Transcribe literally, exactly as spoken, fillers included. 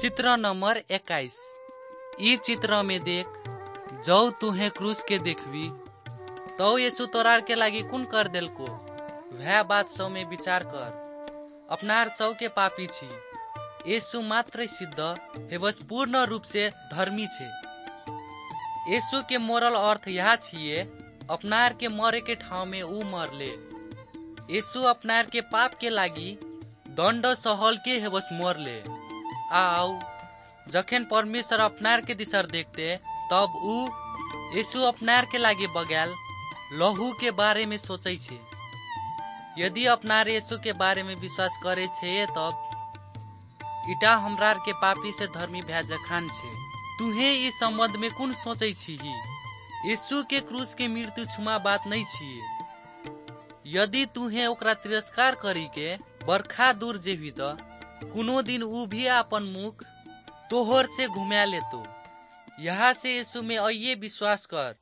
चित्र नंबर इक्कीस। ई चित्र में देख, जौ तुहे क्रूस के देखवी तो यीशु तोरार के लागी कुन कर देल को, वह बात सौ में विचार कर। अपनार सौ के पापी छी, यीशु मात्र सिद्ध हेवस पूर्ण रूप से धर्मी छे। यीशु के मोरल अर्थ यह छिए, अपनार के मरे के ठाव में ऊ मरले। यीशु अपनार के पाप के लागी दंड सहल के हेवस मरले। आओ जखेन परमेश्वर अपनार के दिशर देखते, तब ऊ यीशु अपनार के लागी बगैल लहू के बारे में सोचे छे। यदि अपनार यीशु के बारे में विश्वास करे छे, तब इटा हमरार के पापी से धर्मी भै जखान छे। तुहे इस संबंध में कुन सोचे छी? यीशु के क्रूस के मृत्यु छुमा बात नहीं छिए। यदि तुहे ओकरा तिरस्कार करी के बरखा दूर जेवी तो कुनो दिन ऊ भी अपन मुख तोहर से घुमा लेतो। यहाँ से यीशु में आइए विश्वास कर।